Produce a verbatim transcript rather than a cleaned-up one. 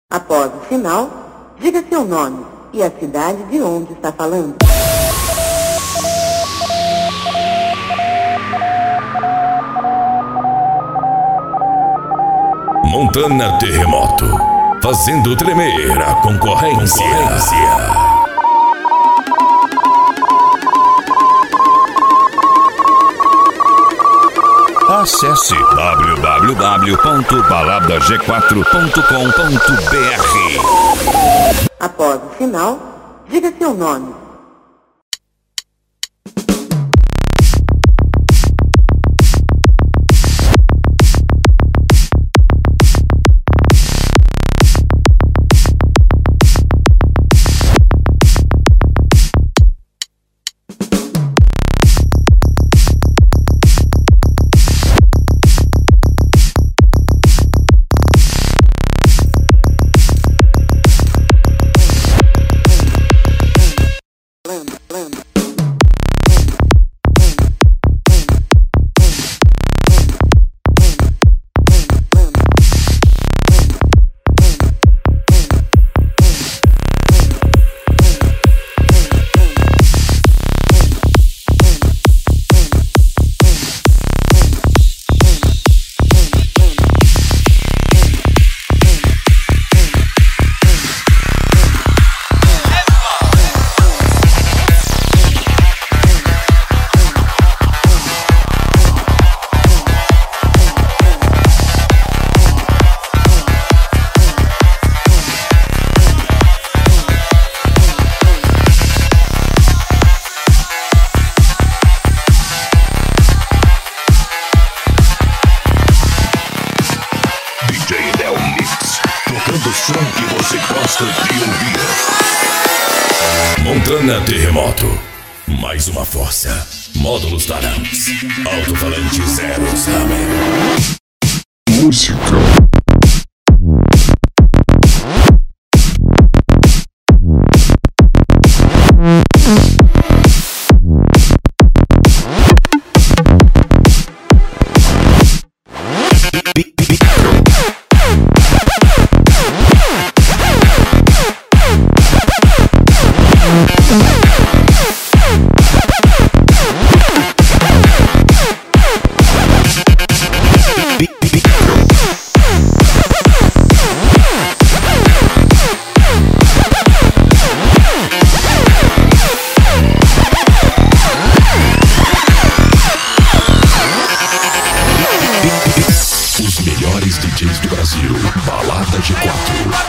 Após o sinal, diga seu nome e a cidade de onde está falando. Montana Terremoto, fazendo tremer a concorrência. concorrência. Acesse w w w ponto balada g quatro ponto com ponto b r. Após o sinal, diga seu nome. Tocando o som que você gosta de ouvir. Montana Terremoto. Mais uma força. Módulos Tarangs. Alto-falante zero Hammer. Música. Os melhores D Js do Brasil. Balada G quatro.